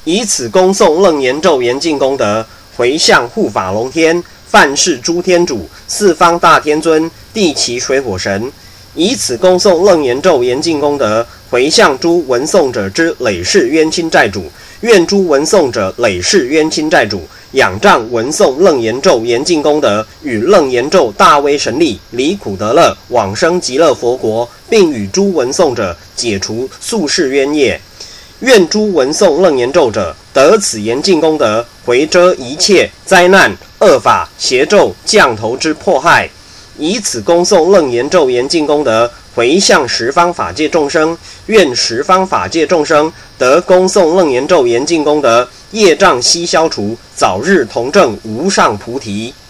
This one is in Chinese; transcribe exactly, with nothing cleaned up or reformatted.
以此恭诵楞严咒严净功德，回向护法龙天、犯世诸天主、四方大天尊、地旗水火神。以此恭诵楞严咒严净功德，回向诸闻诵者之累世冤亲债主，愿诸闻诵者累世冤亲债主仰仗闻诵楞严咒严净功德与楞严咒大威神力，离苦得乐，往生极乐佛国，并与诸闻诵者解除宿世冤业。愿诸闻诵楞严咒者得此严净功德，回遮一切灾难、恶法、邪咒、降头之迫害。以此恭诵楞严咒严净功德，回向十方法界众生，愿十方法界众生得恭诵楞严咒严净功德，业障悉消除，早日同证无上菩提。